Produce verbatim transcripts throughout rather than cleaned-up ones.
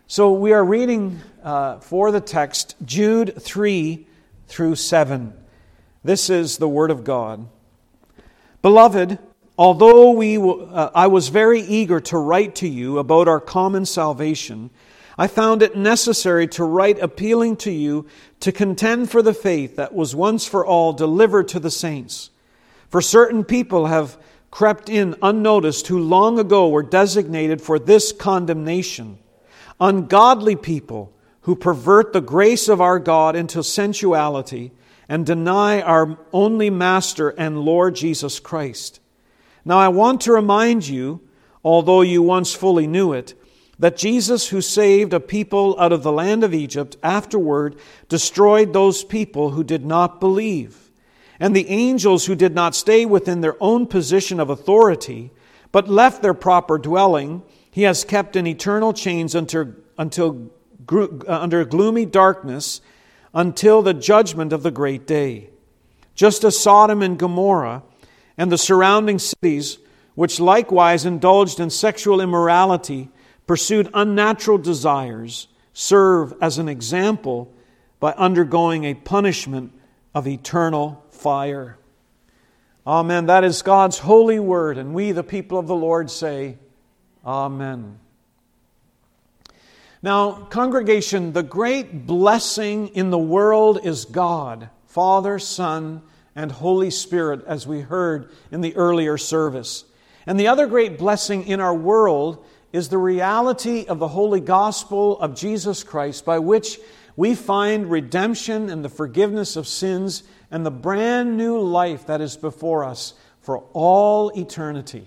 So we are reading uh, for the text Jude three through seven. This is the Word of God. Beloved, although we, uh, I was very eager to write to you about our common salvation, I found it necessary to write appealing to you to contend for the faith that was once for all delivered to the saints. For certain people have crept in unnoticed who long ago were designated for this condemnation. Ungodly people who pervert the grace of our God into sensuality and deny our only Master and Lord Jesus Christ. Now I want to remind you, although you once fully knew it, that Jesus, who saved a people out of the land of Egypt, afterward destroyed those people who did not believe. And the angels who did not stay within their own position of authority, but left their proper dwelling, He has kept in eternal chains until, until uh, under gloomy darkness until the judgment of the great day. Just as Sodom and Gomorrah and the surrounding cities, which likewise indulged in sexual immorality, pursued unnatural desires, serve as an example by undergoing a punishment of eternal fire. Amen. That is God's holy word, and we, the people of the Lord, say, Amen. Now, congregation, the great blessing in the world is God, Father, Son, and Holy Spirit, as we heard in the earlier service. And the other great blessing in our world is the reality of the holy gospel of Jesus Christ, by which we find redemption and the forgiveness of sins and the brand new life that is before us for all eternity.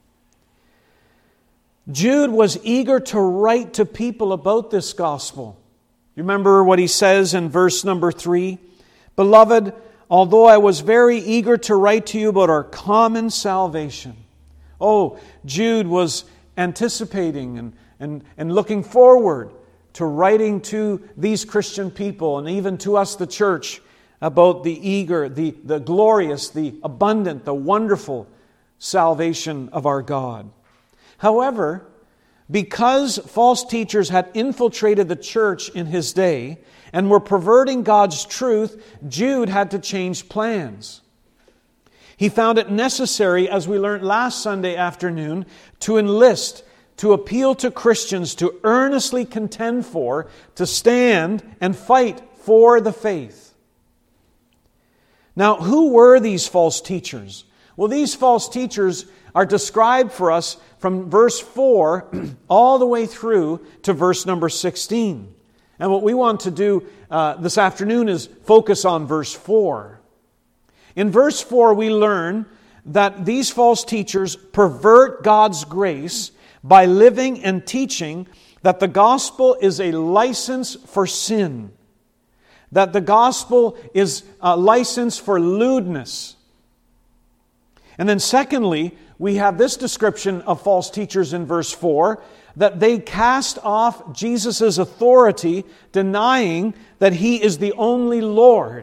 Jude was eager to write to people about this gospel. You remember what he says in verse number three? Beloved, although I was very eager to write to you about our common salvation. Oh, Jude was anticipating and, and, and looking forward to writing to these Christian people and even to us, the church, about the eager, the, the glorious, the abundant, the wonderful salvation of our God. However, because false teachers had infiltrated the church in his day and were perverting God's truth, Jude had to change plans. He found it necessary, as we learned last Sunday afternoon, to enlist, to appeal to Christians to earnestly contend for, to stand and fight for the faith. Now, who were these false teachers? Well, these false teachers are described for us from verse four all the way through to verse number sixteen. And what we want to do uh, this afternoon is focus on verse four. In verse four, we learn that these false teachers pervert God's grace by living and teaching that the gospel is a license for sin, that the gospel is a license for lewdness. And then secondly, we have this description of false teachers in verse four, that they cast off Jesus' authority, denying that He is the only Lord.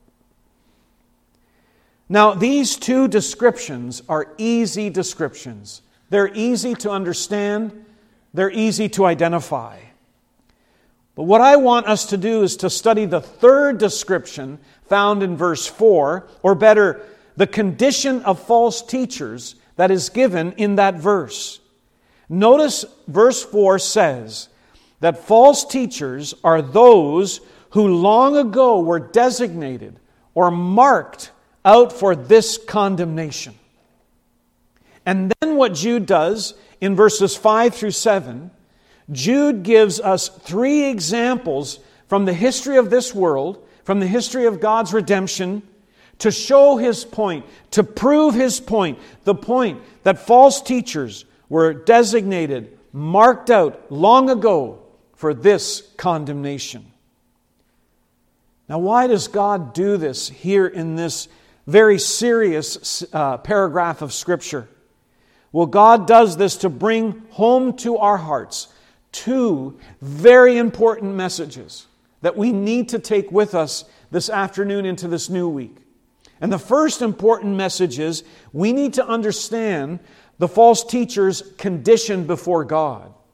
Now, these two descriptions are easy descriptions. They're easy to understand. They're easy to identify. But what I want us to do is to study the third description found in verse four, or better, the condition of false teachers that is given in that verse. Notice verse four says that false teachers are those who long ago were designated or marked out for this condemnation. And then what Jude does in verses five through seven, Jude gives us three examples from the history of this world, from the history of God's redemption, to show his point, to prove his point, the point that false teachers were designated, marked out long ago for this condemnation. Now, why does God do this here in this very serious uh, paragraph of Scripture? Well, God does this to bring home to our hearts two very important messages that we need to take with us this afternoon into this new week. And the first important message is we need to understand the false teacher's condition before God.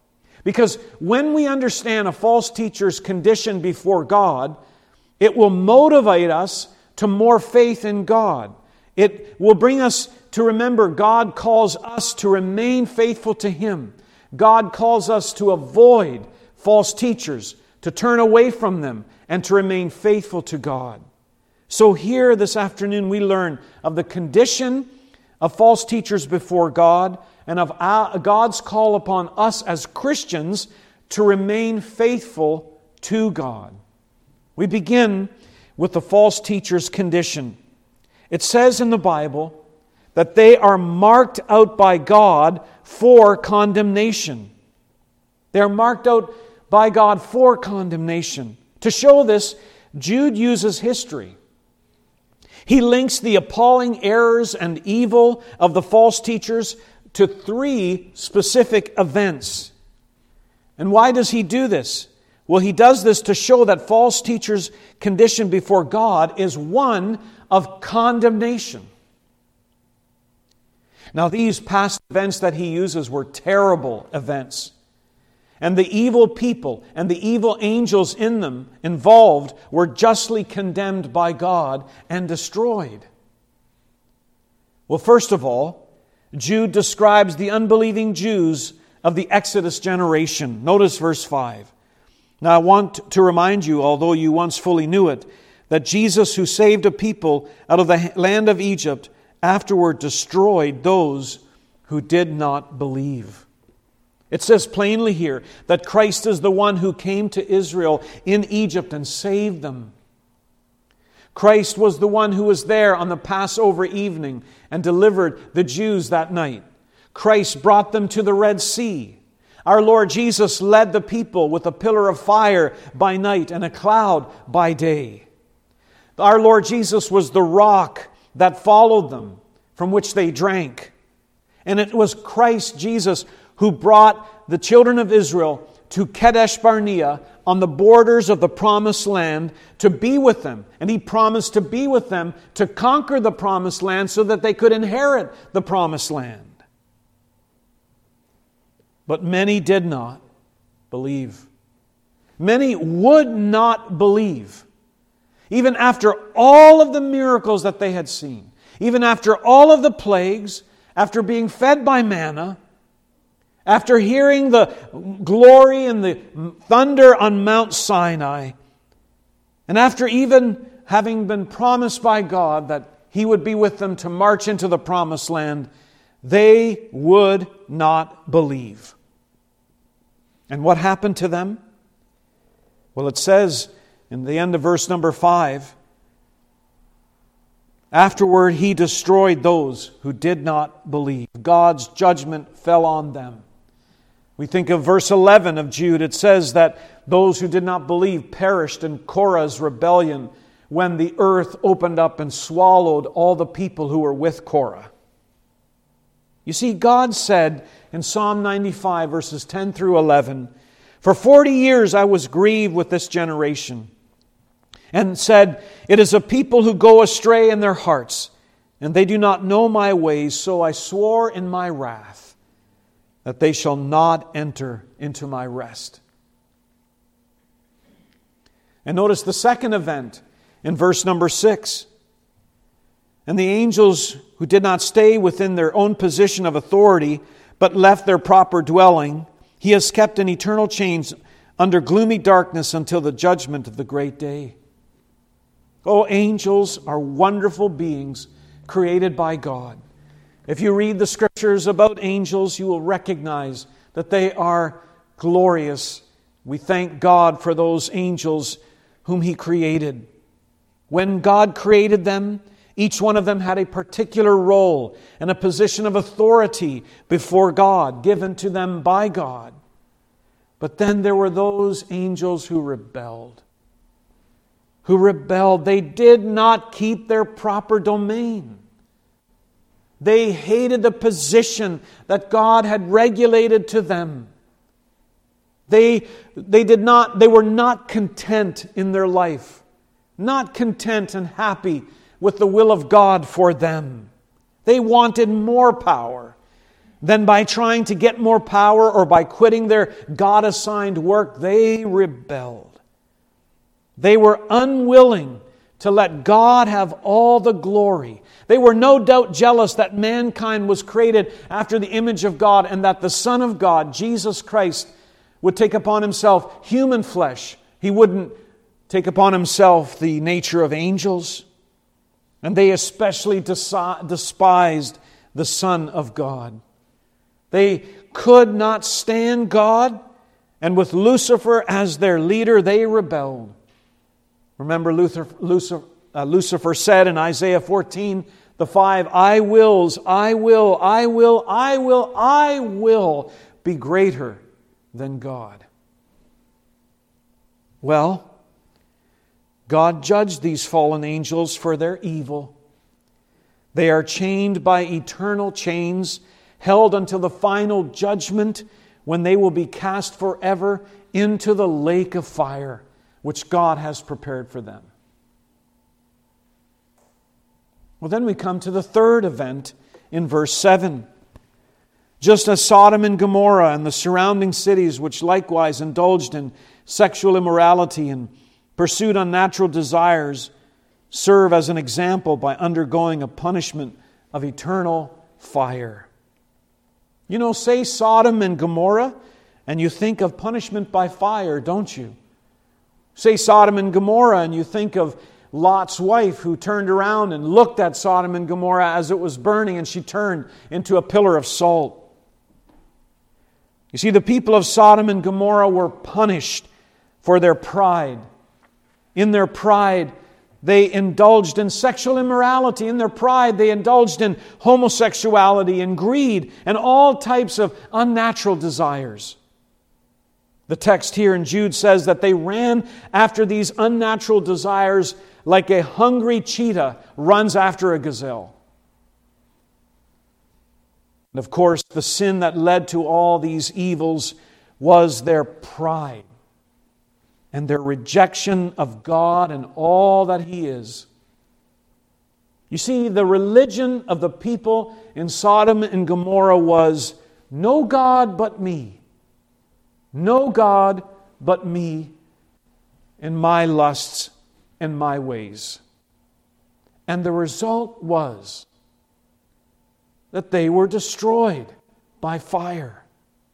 Because when we understand a false teacher's condition before God, it will motivate us to more faith in God. It will bring us to remember God calls us to remain faithful to Him. God calls us to avoid false teachers, to turn away from them, and to remain faithful to God. So here this afternoon we learn of the condition of false teachers before God and of our, God's call upon us as Christians to remain faithful to God. We begin with the false teacher's condition. It says in the Bible that they are marked out by God for condemnation. They are marked out by God for condemnation. To show this, Jude uses history. He links the appalling errors and evil of the false teachers to three specific events. And why does he do this? Well, he does this to show that false teachers' condition before God is one of condemnation. Now, these past events that he uses were terrible events. And the evil people and the evil angels in them involved were justly condemned by God and destroyed. Well, first of all, Jude describes the unbelieving Jews of the Exodus generation. Notice verse five. Now I want to remind you, although you once fully knew it, that Jesus, who saved a people out of the land of Egypt, afterward destroyed those who did not believe. It says plainly here that Christ is the one who came to Israel in Egypt and saved them. Christ was the one who was there on the Passover evening and delivered the Jews that night. Christ brought them to the Red Sea. Our Lord Jesus led the people with a pillar of fire by night and a cloud by day. Our Lord Jesus was the rock that followed them, from which they drank. And it was Christ Jesus who brought the children of Israel to Kadesh Barnea on the borders of the promised land to be with them. And He promised to be with them to conquer the promised land so that they could inherit the promised land. But many did not believe. Many would not believe. Even after all of the miracles that they had seen, even after all of the plagues, after being fed by manna, after hearing the glory and the thunder on Mount Sinai, and after even having been promised by God that He would be with them to march into the promised land, they would not believe. And what happened to them? Well, it says in the end of verse number five, afterward He destroyed those who did not believe. God's judgment fell on them. We think of verse eleven of Jude. It says that those who did not believe perished in Korah's rebellion when the earth opened up and swallowed all the people who were with Korah. You see, God said in Psalm ninety-five, verses ten through eleven, "For forty years I was grieved with this generation, and said, it is a people who go astray in their hearts, and they do not know my ways, so I swore in my wrath that they shall not enter into my rest." And notice the second event in verse number six. And the angels who did not stay within their own position of authority, but left their proper dwelling, He has kept in eternal chains under gloomy darkness until the judgment of the great day. Oh, angels are wonderful beings created by God. If you read the Scriptures about angels, you will recognize that they are glorious. We thank God for those angels whom He created. When God created them, each one of them had a particular role and a position of authority before God, given to them by God. But then there were those angels who rebelled. Who rebelled. They did not keep their proper domain. They hated the position that God had regulated to them. They, they did not, they were not content in their life. Not content and happy with the will of God for them. They wanted more power. Then by trying to get more power or by quitting their God-assigned work, they rebelled. They were unwilling to let God have all the glory. They were no doubt jealous that mankind was created after the image of God and that the Son of God, Jesus Christ, would take upon Himself human flesh. He wouldn't take upon Himself the nature of angels. And they especially despised the Son of God. They could not stand God, and with Lucifer as their leader, they rebelled. Remember, Luther, Lucifer, uh, Lucifer said in Isaiah fourteen, the five, I wills, I will, I will, I will, I will be greater than God. Well, God judged these fallen angels for their evil. They are chained by eternal chains, held until the final judgment when they will be cast forever into the lake of fire, which God has prepared for them. Well, then we come to the third event in verse seven. Just as Sodom and Gomorrah and the surrounding cities, which likewise indulged in sexual immorality and pursued unnatural desires, serve as an example by undergoing a punishment of eternal fire. You know, say Sodom and Gomorrah, and you think of punishment by fire, don't you? Say Sodom and Gomorrah, and you think of Lot's wife who turned around and looked at Sodom and Gomorrah as it was burning, and she turned into a pillar of salt. You see, the people of Sodom and Gomorrah were punished for their pride. In their pride, they indulged in sexual immorality. In their pride, they indulged in homosexuality and greed and all types of unnatural desires. The text here in Jude says that they ran after these unnatural desires like a hungry cheetah runs after a gazelle. And of course, the sin that led to all these evils was their pride and their rejection of God and all that He is. You see, the religion of the people in Sodom and Gomorrah was no God but me. No God but me and my lusts and my ways. And the result was that they were destroyed by fire.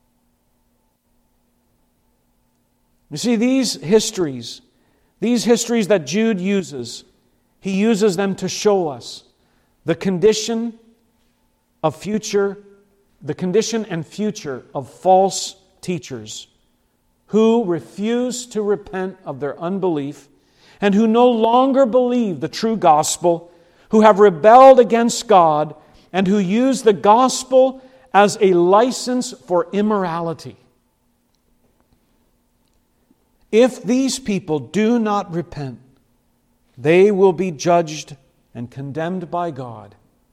You see, these histories, these histories that Jude uses, he uses them to show us the condition of future, the condition and future of false teachers who refuse to repent of their unbelief and who no longer believe the true gospel, who have rebelled against God and who use the gospel as a license for immorality. If these people do not repent, they will be judged and condemned by God.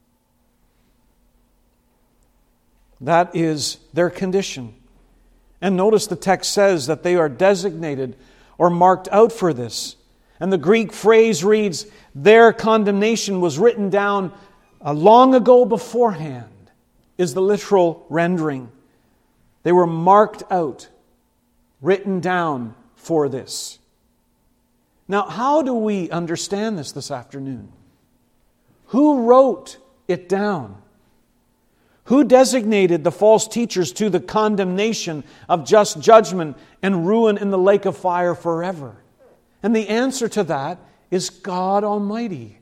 That is their condition. And notice the text says that they are designated or marked out for this. And the Greek phrase reads, their condemnation was written down uh, long ago beforehand, is the literal rendering. They were marked out, written down for this. Now, how do we understand this this afternoon? Who wrote it down? Who designated the false teachers to the condemnation of just judgment and ruin in the lake of fire forever? And the answer to that is God Almighty.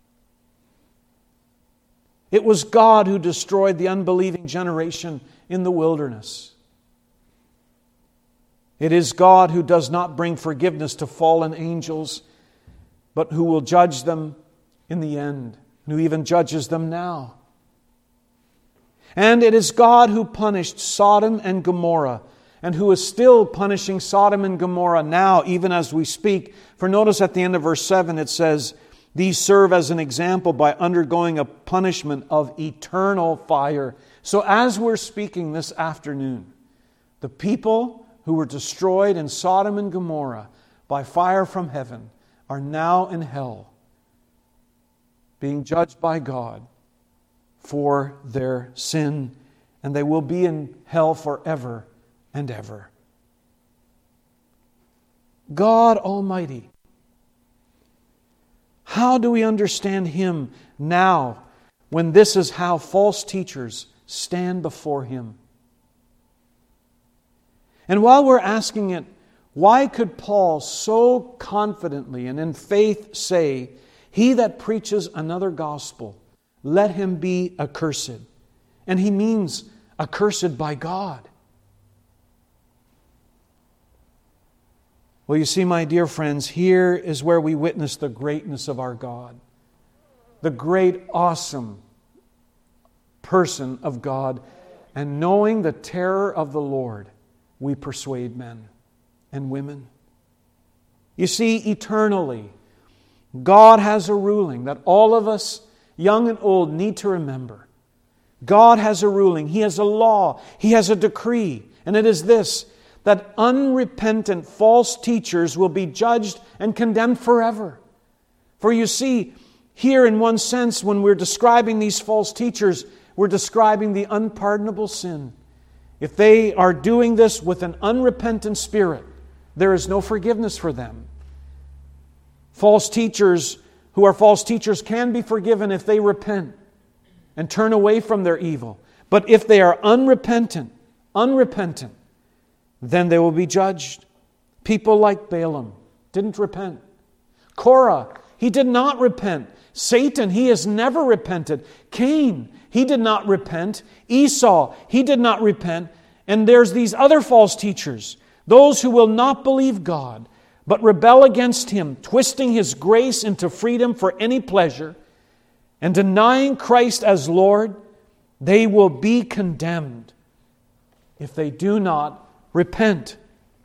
It was God who destroyed the unbelieving generation in the wilderness. It is God who does not bring forgiveness to fallen angels, but who will judge them in the end, and who even judges them now. And it is God who punished Sodom and Gomorrah, and who is still punishing Sodom and Gomorrah now, even as we speak. For notice at the end of verse seven, it says, these serve as an example by undergoing a punishment of eternal fire. So as we're speaking this afternoon, the people who were destroyed in Sodom and Gomorrah by fire from heaven are now in hell, being judged by God for their sin and they will be in hell forever and ever. God Almighty. How do we understand Him now when this is how false teachers stand before Him? And while we're asking it, why could Paul so confidently and in faith say, "He that preaches another gospel, let him be accursed"? And he means accursed by God. Well, you see, my dear friends, here is where we witness the greatness of our God. The great, awesome person of God. And knowing the terror of the Lord, we persuade men and women. You see, eternally, God has a ruling that all of us, young and old, need to remember. God has a ruling. He has a law. He has a decree. And it is this, that unrepentant false teachers will be judged and condemned forever. For you see, here in one sense, when we're describing these false teachers, we're describing the unpardonable sin. If they are doing this with an unrepentant spirit, there is no forgiveness for them. False teachers who are false teachers can be forgiven if they repent and turn away from their evil. But if they are unrepentant, unrepentant, then they will be judged. People like Balaam didn't repent. Korah, he did not repent. Satan, he has never repented. Cain, he did not repent. Esau, he did not repent. And there's these other false teachers, those who will not believe God, but rebel against Him, twisting His grace into freedom for any pleasure, and denying Christ as Lord. They will be condemned if they do not repent.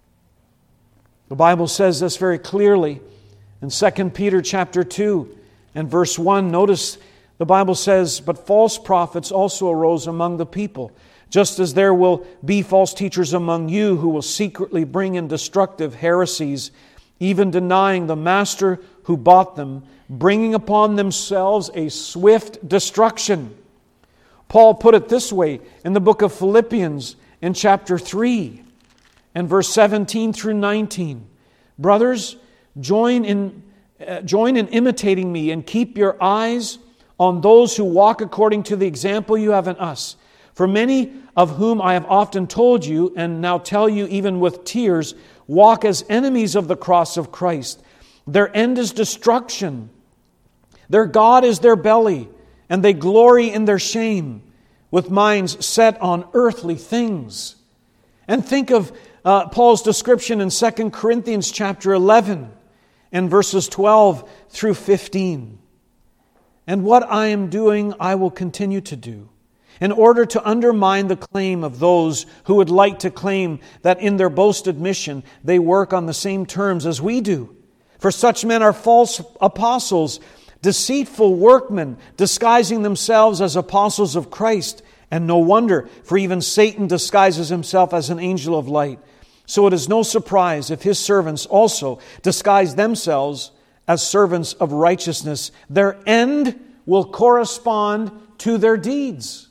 The Bible says this very clearly in Second Peter chapter two and verse one. Notice the Bible says, "But false prophets also arose among the people, just as there will be false teachers among you who will secretly bring in destructive heresies, even denying the master who bought them, bringing upon themselves a swift destruction." Paul put it this way in the book of Philippians in chapter three and verse seventeen through nineteen. "Brothers, join in, uh, join in imitating me and keep your eyes on those who walk according to the example you have in us. For many of whom I have often told you, and now tell you even with tears, walk as enemies of the cross of Christ. Their end is destruction. Their God is their belly, and they glory in their shame, with minds set on earthly things." And think of uh, Paul's description in Second Corinthians chapter eleven and verses twelve through fifteen. "And what I am doing, I will continue to do, in order to undermine the claim of those who would like to claim that in their boasted mission they work on the same terms as we do. For such men are false apostles, deceitful workmen, disguising themselves as apostles of Christ. And no wonder, for even Satan disguises himself as an angel of light. So it is no surprise if his servants also disguise themselves as servants of righteousness. Their end will correspond to their deeds."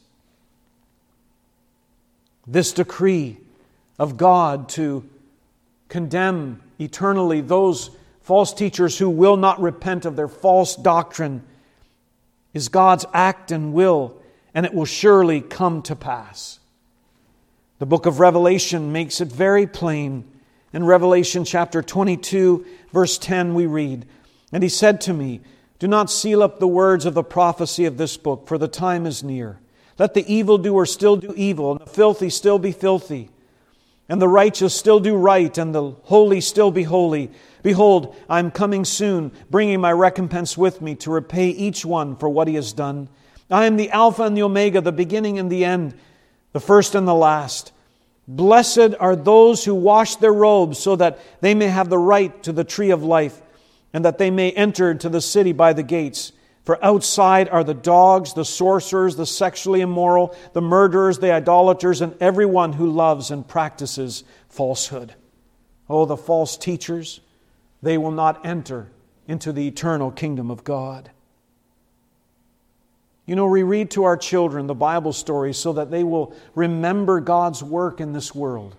This decree of God to condemn eternally those false teachers who will not repent of their false doctrine is God's act and will, and it will surely come to pass. The book of Revelation makes it very plain. In Revelation chapter twenty-two, verse ten, we read, "And He said to me, do not seal up the words of the prophecy of this book, for the time is near. Let the evildoer still do evil, and the filthy still be filthy, and the righteous still do right, and the holy still be holy. Behold, I am coming soon, bringing my recompense with me to repay each one for what he has done. I am the Alpha and the Omega, the beginning and the end, the first and the last. Blessed are those who wash their robes, so that they may have the right to the tree of life, and that they may enter to the city by the gates. For outside are the dogs, the sorcerers, the sexually immoral, the murderers, the idolaters, and everyone who loves and practices falsehood." Oh, the false teachers, they will not enter into the eternal kingdom of God. You know, we read to our children the Bible stories so that they will remember God's work in this world.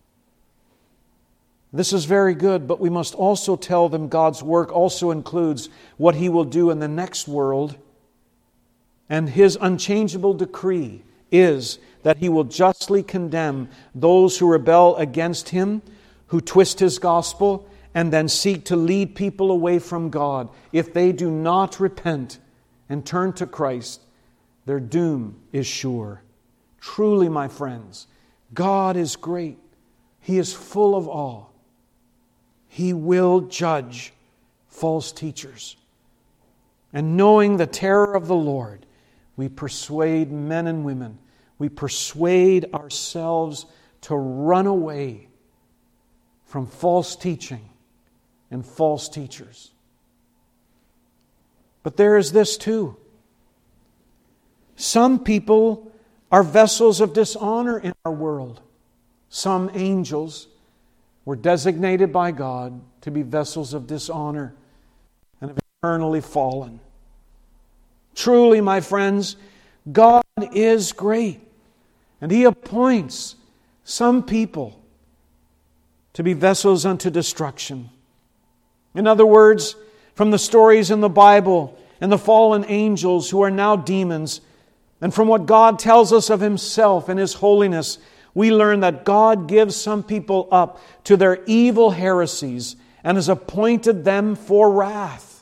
This is very good, but we must also tell them God's work also includes what He will do in the next world. And His unchangeable decree is that He will justly condemn those who rebel against Him, who twist His gospel, and then seek to lead people away from God. If they do not repent and turn to Christ, their doom is sure. Truly, my friends, God is great. He is full of awe. He will judge false teachers. And knowing the terror of the Lord, we persuade men and women, we persuade ourselves to run away from false teaching and false teachers. But there is this too. Some people are vessels of dishonor in our world. Some angels were designated by God to be vessels of dishonor and have eternally fallen. Truly, my friends, God is great, and He appoints some people to be vessels unto destruction. In other words, from the stories in the Bible and the fallen angels who are now demons, and from what God tells us of Himself and His holiness, we learn that God gives some people up to their evil heresies and has appointed them for wrath.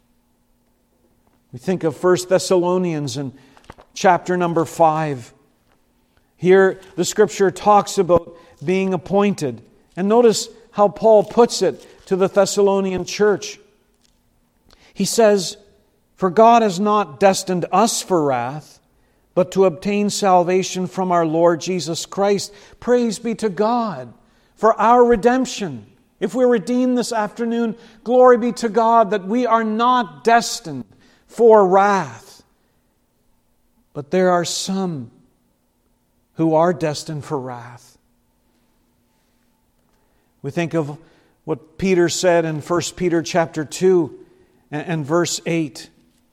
We think of First Thessalonians in chapter number five. Here the Scripture talks about being appointed. And notice how Paul puts it to the Thessalonian church. He says, "For God has not destined us for wrath, but to obtain salvation from our Lord Jesus Christ." Praise be to God for our redemption. If we're redeemed this afternoon, glory be to God that we are not destined for wrath. But there are some who are destined for wrath. We think of what Peter said in First Peter chapter two and verse eight.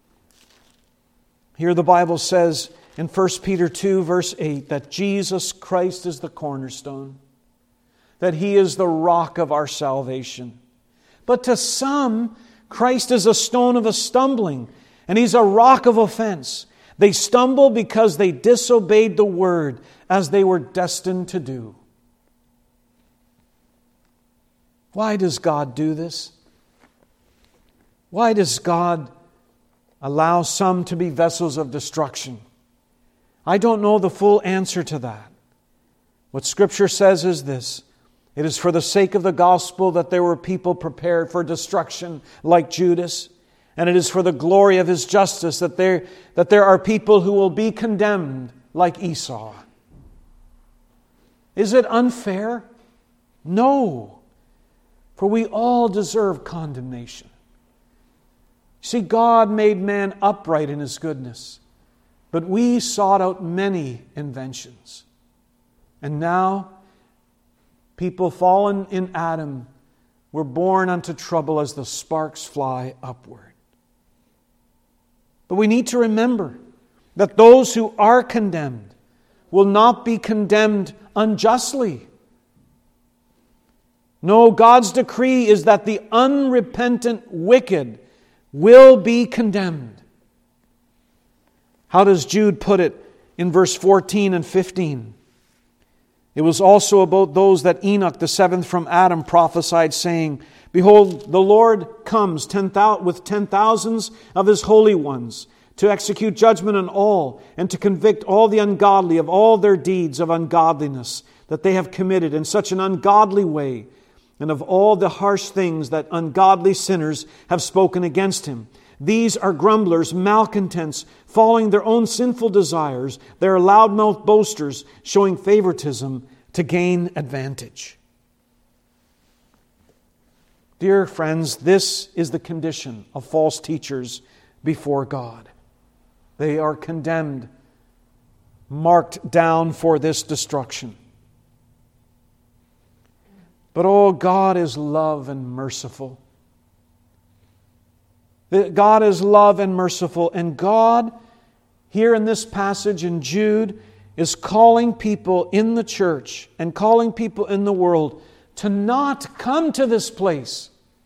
Here the Bible says in First Peter two verse eight that Jesus Christ is the cornerstone, that He is the rock of our salvation. But to some, Christ is a stone of a stumbling, and He's a rock of offense. They stumble because they disobeyed the word as they were destined to do. Why does God do this? Why does God allow some to be vessels of destruction? I don't know the full answer to that. What Scripture says is this: it is for the sake of the gospel that there were people prepared for destruction like Judas, and it is for the glory of His justice that there, that there are people who will be condemned like Esau. Is it unfair? No, for we all deserve condemnation. See, God made man upright in His goodness, but we sought out many inventions. And now, people fallen in Adam were born unto trouble as the sparks fly upward. But we need to remember that those who are condemned will not be condemned unjustly. No, God's decree is that the unrepentant wicked will be condemned. How does Jude put it in verse fourteen and fifteen? It was also about those that Enoch, the seventh from Adam, prophesied, saying, "Behold, the Lord comes ten thou- with ten thousands of His holy ones, to execute judgment on all, and to convict all the ungodly of all their deeds of ungodliness that they have committed in such an ungodly way, and of all the harsh things that ungodly sinners have spoken against Him. These are grumblers, malcontents, following their own sinful desires. They are loudmouthed boasters, showing favoritism to gain advantage." Dear friends, this is the condition of false teachers before God. They are condemned, marked down for this destruction. But oh, God is love and merciful. God is love and merciful, and God, here in this passage in Jude is calling people in the church and calling people in the world to not come to this place.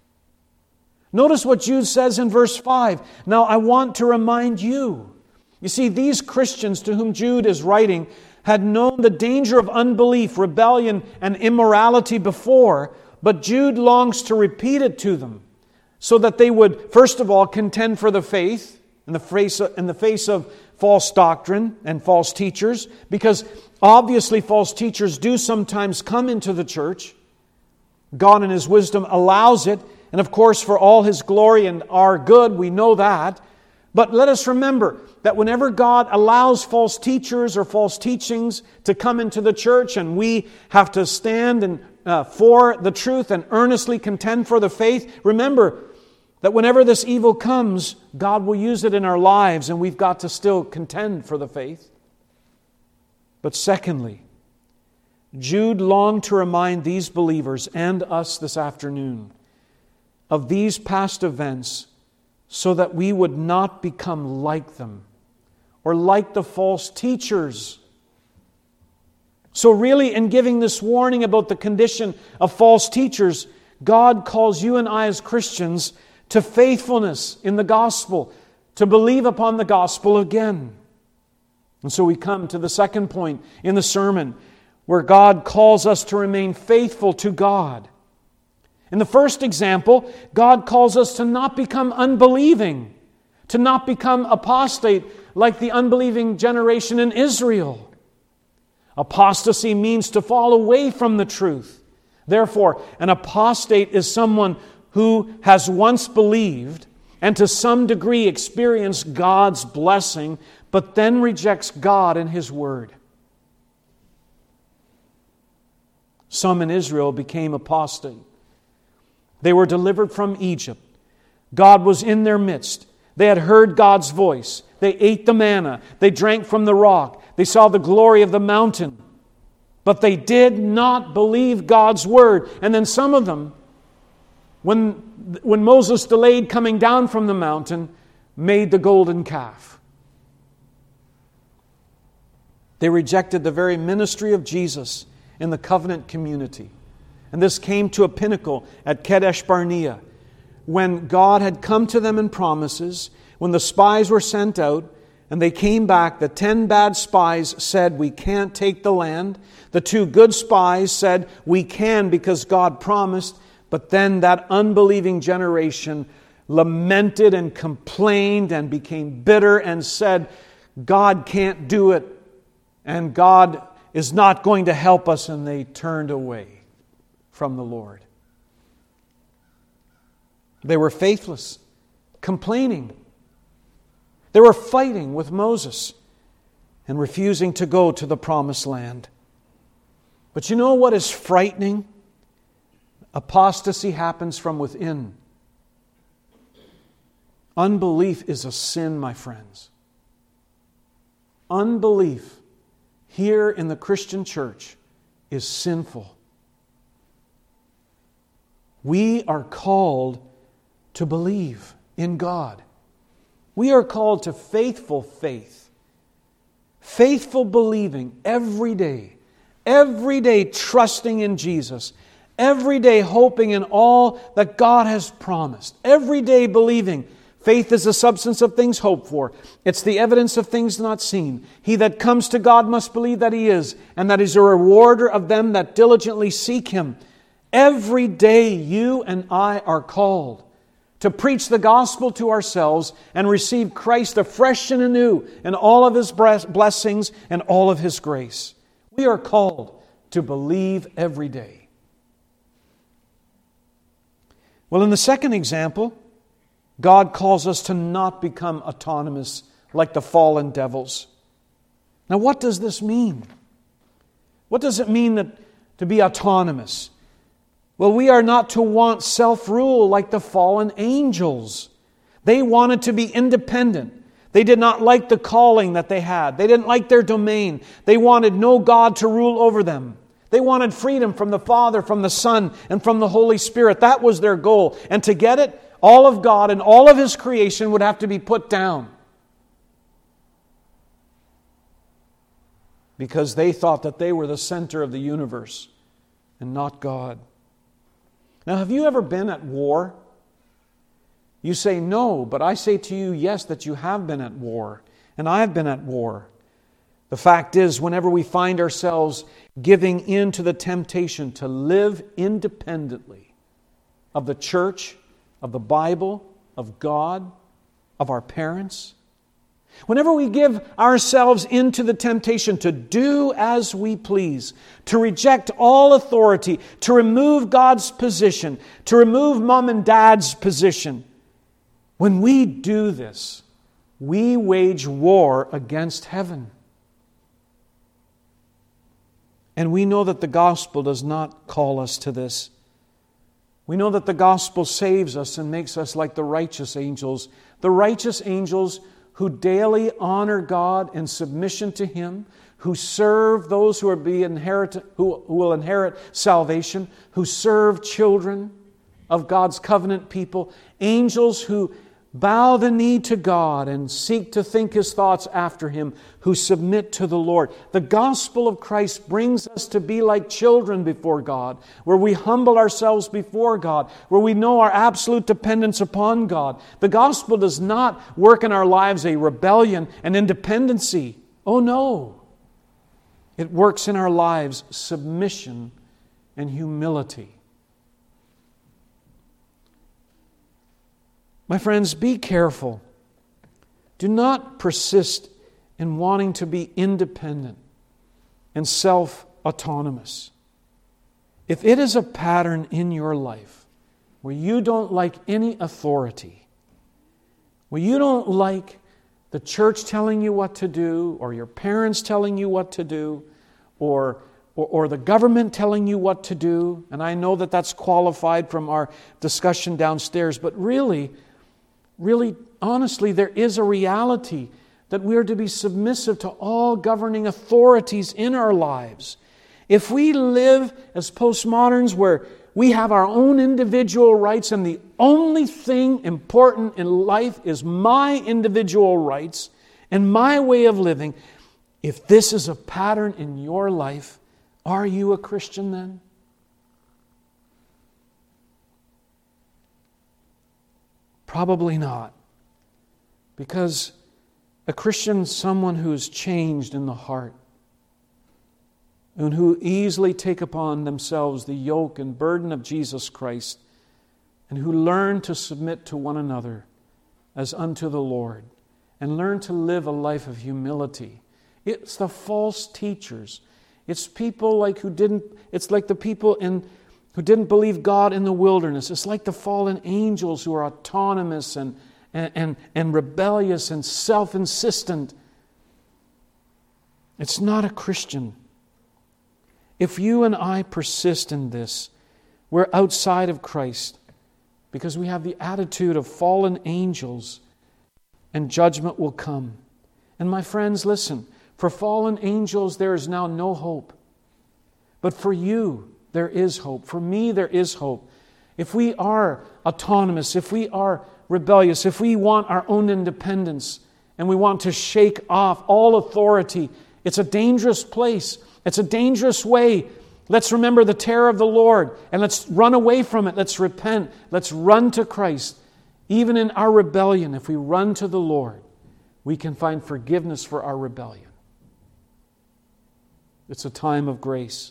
Notice what Jude says in verse five. Now I want to remind you. You see, these Christians to whom Jude is writing had known the danger of unbelief, rebellion, and immorality before, but Jude longs to repeat it to them so that they would, first of all, contend for the faith in the face of, in the face of false doctrine and false teachers, because obviously false teachers do sometimes come into the church. God in His wisdom allows it, and of course for all His glory and our good, we know that. But let us remember that whenever God allows false teachers or false teachings to come into the church and we have to stand and, uh, for the truth and earnestly contend for the faith, remember that whenever this evil comes, God will use it in our lives and we've got to still contend for the faith. But secondly, Jude longed to remind these believers and us this afternoon of these past events so that we would not become like them or like the false teachers. So really, in giving this warning about the condition of false teachers, God calls you and I as Christians to faithfulness in the gospel, to believe upon the gospel again. And so we come to the second point in the sermon, where God calls us to remain faithful to God. In the first example, God calls us to not become unbelieving, to not become apostate like the unbelieving generation in Israel. Apostasy means to fall away from the truth. Therefore, an apostate is someone who has once believed and to some degree experienced God's blessing, but then rejects God and His Word. Some in Israel became apostate. They were delivered from Egypt. God was in their midst. They had heard God's voice. They ate the manna. They drank from the rock. They saw the glory of the mountain. But they did not believe God's word. And then some of them, when, when Moses delayed coming down from the mountain, made the golden calf. They rejected the very ministry of Jesus in the covenant community. And this came to a pinnacle at Kadesh Barnea, when God had come to them in promises, when the spies were sent out, and they came back. The ten bad spies said, "We can't take the land." The two good spies said, "We can because God promised." But then that unbelieving generation lamented and complained and became bitter and said, "God can't do it, and God is not going to help us." And they turned away from the Lord. They were faithless, complaining. They were fighting with Moses and refusing to go to the promised land. But you know what is frightening? Apostasy happens from within. Unbelief is a sin, my friends. Unbelief here in the Christian church is sinful. We are called to believe in God. We are called to faithful faith. Faithful believing every day. Every day trusting in Jesus. Every day hoping in all that God has promised. Every day believing. Faith is the substance of things hoped for. It's the evidence of things not seen. He that comes to God must believe that He is, and that He is a rewarder of them that diligently seek Him. Every day you and I are called to preach the gospel to ourselves and receive Christ afresh and anew in all of His blessings and all of His grace. We are called to believe every day. Well, in the second example, God calls us to not become autonomous like the fallen devils. Now, what does this mean? What does it mean that, to be autonomous? Well, we are not to want self-rule like the fallen angels. They wanted to be independent. They did not like the calling that they had. They didn't like their domain. They wanted no God to rule over them. They wanted freedom from the Father, from the Son, and from the Holy Spirit. That was their goal. And to get it, all of God and all of His creation would have to be put down. because they thought that they were the center of the universe and not God. Now, have you ever been at war? You say no, but I say to you, yes, that you have been at war, and I have been at war. The fact is, whenever we find ourselves giving in to the temptation to live independently of the church, of the Bible, of God, of our parents, whenever we give ourselves into the temptation to do as we please, to reject all authority, to remove God's position, to remove mom and dad's position, when we do this, we wage war against heaven. And we know that the gospel does not call us to this. We know that the gospel saves us and makes us like the righteous angels. The righteous angels who daily honor God in submission to Him, who serve those who are be inherit, who, who will inherit salvation, who serve children of God's covenant people, angels who bow the knee to God and seek to think His thoughts after Him, who submit to the Lord. The gospel of Christ brings us to be like children before God, where we humble ourselves before God, where we know our absolute dependence upon God. The gospel does not work in our lives a rebellion and independency. Oh no! It works in our lives submission and humility. My friends, be careful. Do not persist in wanting to be independent and self-autonomous. If it is a pattern in your life where you don't like any authority, where you don't like the church telling you what to do, or your parents telling you what to do, or Or, or the government telling you what to do, and I know that that's qualified from our discussion downstairs, but really, really, honestly, there is a reality that we are to be submissive to all governing authorities in our lives. If we live as postmoderns where we have our own individual rights and the only thing important in life is my individual rights and my way of living, if this is a pattern in your life, are you a Christian then? Probably not. Because a Christian is someone who is changed in the heart and who easily take upon themselves the yoke and burden of Jesus Christ and who learn to submit to one another as unto the Lord and learn to live a life of humility. It's the false teachers. It's people like who didn't, it's like the people in who didn't believe God in the wilderness. It's like the fallen angels who are autonomous and, and, and, and rebellious and self-insistent. It's not a Christian. If you and I persist in this, we're outside of Christ because we have the attitude of fallen angels, and judgment will come. And my friends, listen, for fallen angels there is now no hope. But for you, there is hope. For me, there is hope. If we are autonomous, if we are rebellious, if we want our own independence and we want to shake off all authority, it's a dangerous place. It's a dangerous way. Let's remember the terror of the Lord and let's run away from it. Let's repent. Let's run to Christ. Even in our rebellion, if we run to the Lord, we can find forgiveness for our rebellion. It's a time of grace.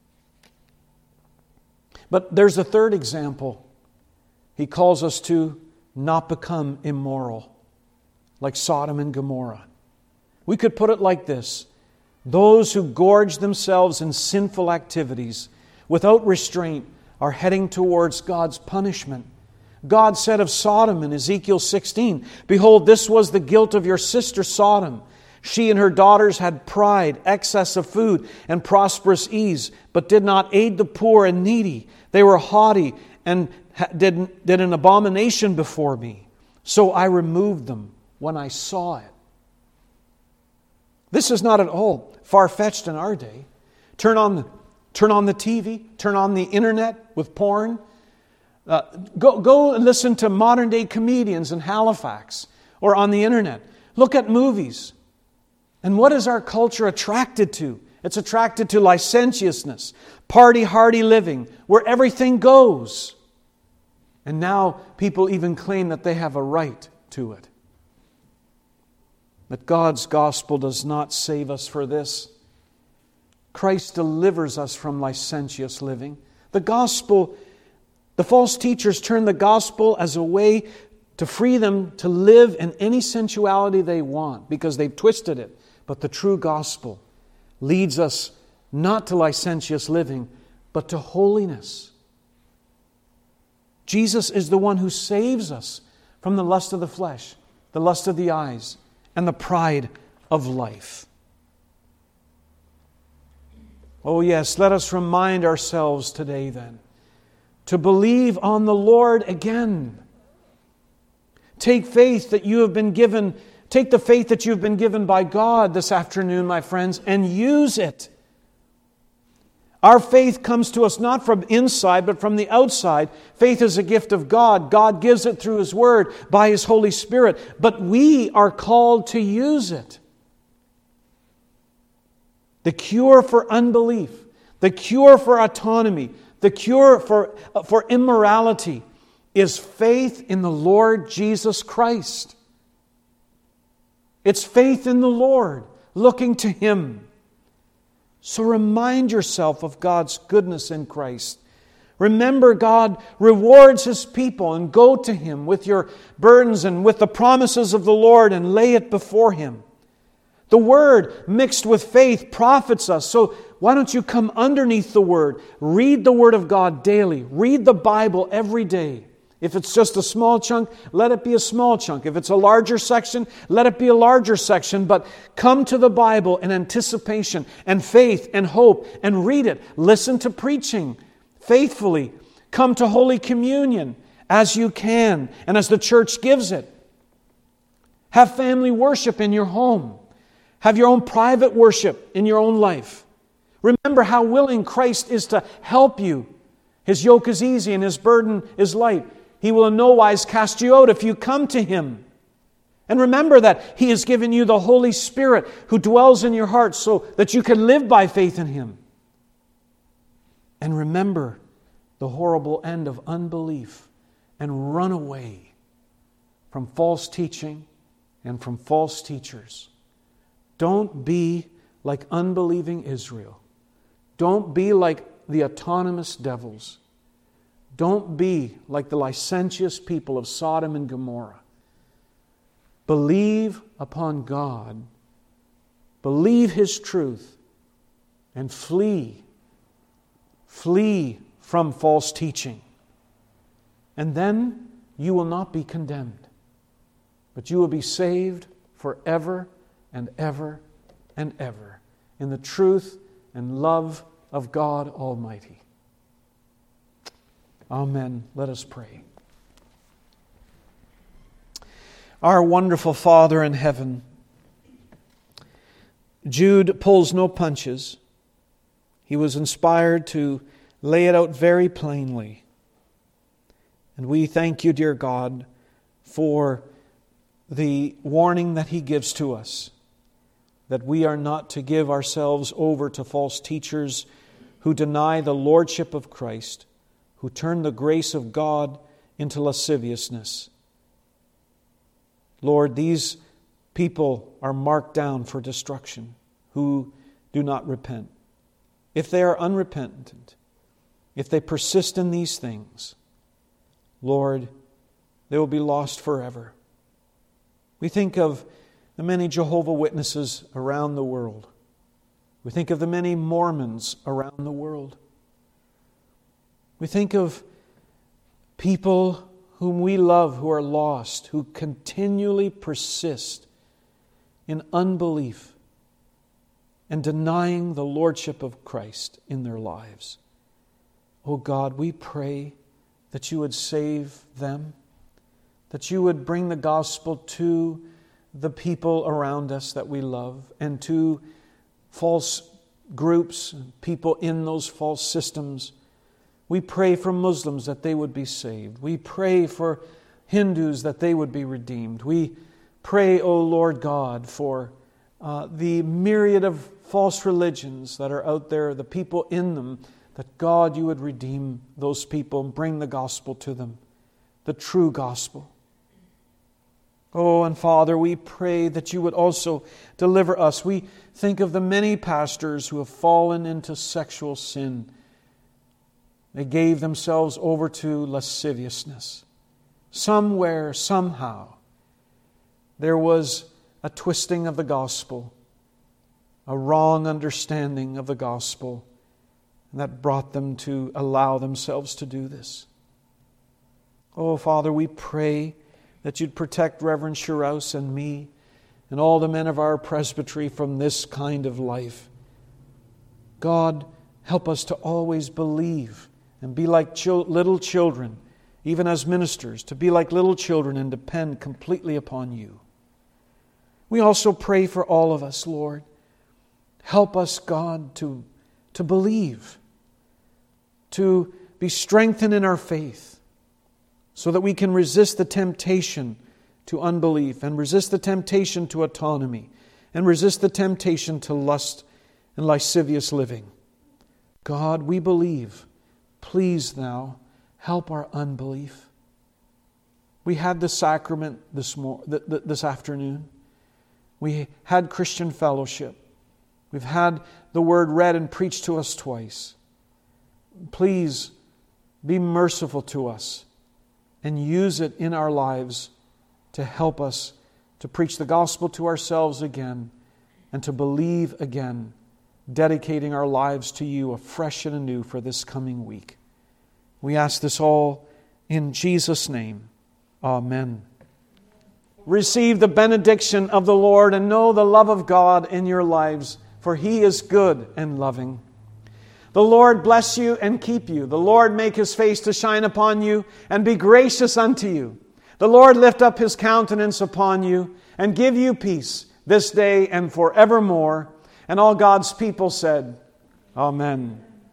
But there's a third example. He calls us to not become immoral, like Sodom and Gomorrah. We could put it like this. Those who gorge themselves in sinful activities without restraint are heading towards God's punishment. God said of Sodom in Ezekiel sixteen, "Behold, this was the guilt of your sister Sodom. She and her daughters had pride, excess of food, and prosperous ease, but did not aid the poor and needy. They were haughty and did, did an abomination before me. So I removed them when I saw it." This is not at all far-fetched in our day. Turn on the, turn on the T V, turn on the internet with porn. Uh, go, go and listen to modern-day comedians in Halifax or on the internet. Look at movies. And what is our culture attracted to? It's attracted to licentiousness, party-hardy living, where everything goes. And now people even claim that they have a right to it. But God's gospel does not save us for this. Christ delivers us from licentious living. The gospel, the false teachers turn the gospel as a way to free them to live in any sensuality they want because they've twisted it. But the true gospel leads us not to licentious living, but to holiness. Jesus is the one who saves us from the lust of the flesh, the lust of the eyes, and the pride of life. Oh yes, let us remind ourselves today then to believe on the Lord again. Take faith that you have been given, take the faith that you've been given by God this afternoon, my friends, and use it. Our faith comes to us not from inside, but from the outside. Faith is a gift of God. God gives it through His Word, by His Holy Spirit. But we are called to use it. The cure for unbelief, the cure for autonomy, the cure for, for immorality is faith in the Lord Jesus Christ. It's faith in the Lord, looking to Him. So remind yourself of God's goodness in Christ. Remember, God rewards His people, and go to Him with your burdens and with the promises of the Lord and lay it before Him. The Word mixed with faith profits us. So why don't you come underneath the Word? Read the Word of God daily. Read the Bible every day. If it's just a small chunk, let it be a small chunk. If it's a larger section, let it be a larger section. But come to the Bible in anticipation and faith and hope and read it. Listen to preaching faithfully. Come to Holy Communion as you can and as the church gives it. Have family worship in your home. Have your own private worship in your own life. Remember how willing Christ is to help you. His yoke is easy and His burden is light. He will in no wise cast you out if you come to Him. And remember that He has given you the Holy Spirit who dwells in your heart so that you can live by faith in Him. And remember the horrible end of unbelief and run away from false teaching and from false teachers. Don't be like unbelieving Israel. Don't be like the autonomous devils. Don't be like the licentious people of Sodom and Gomorrah. Believe upon God. Believe His truth. And flee. Flee from false teaching. And then you will not be condemned. But you will be saved forever and ever and ever in the truth and love of God Almighty. Amen. Let us pray. Our wonderful Father in heaven, Jude pulls no punches. He was inspired to lay it out very plainly. And we thank you, dear God, for the warning that he gives to us, that we are not to give ourselves over to false teachers who deny the lordship of Christ, who turn the grace of God into lasciviousness. Lord, these people are marked down for destruction who do not repent. If they are unrepentant, if they persist in these things, Lord, they will be lost forever. We think of the many Jehovah's Witnesses around the world. We think of the many Mormons around the world. We think of people whom we love who are lost, who continually persist in unbelief and denying the lordship of Christ in their lives. Oh God, we pray that you would save them, that you would bring the gospel to the people around us that we love, and to false groups, people in those false systems. We pray for Muslims that they would be saved. We pray for Hindus that they would be redeemed. We pray, O Lord God, for uh, the myriad of false religions that are out there, the people in them, that God, you would redeem those people and bring the gospel to them, the true gospel. Oh, and Father, we pray that you would also deliver us. We think of the many pastors who have fallen into sexual sin. They gave themselves over to lasciviousness. Somewhere, somehow, there was a twisting of the gospel, a wrong understanding of the gospel, and that brought them to allow themselves to do this. Oh, Father, we pray that you'd protect Reverend Shiraus and me and all the men of our presbytery from this kind of life. God, help us to always believe and be like chil- little children, even as ministers, to be like little children and depend completely upon you. We also pray for all of us, Lord. Help us, God, to, to believe, to be strengthened in our faith, so that we can resist the temptation to unbelief and resist the temptation to autonomy and resist the temptation to lust and lascivious living. God, we believe. Please now help our unbelief. We had the sacrament this mor- th- th- this afternoon. We had Christian fellowship. We've had the Word read and preached to us twice. Please be merciful to us and use it in our lives to help us to preach the gospel to ourselves again and to believe again, dedicating our lives to you afresh and anew for this coming week. We ask this all in Jesus' name. Amen. Receive the benediction of the Lord and know the love of God in your lives, for He is good and loving. The Lord bless you and keep you. The Lord make His face to shine upon you and be gracious unto you. The Lord lift up His countenance upon you and give you peace this day and forevermore. And all God's people said, Amen.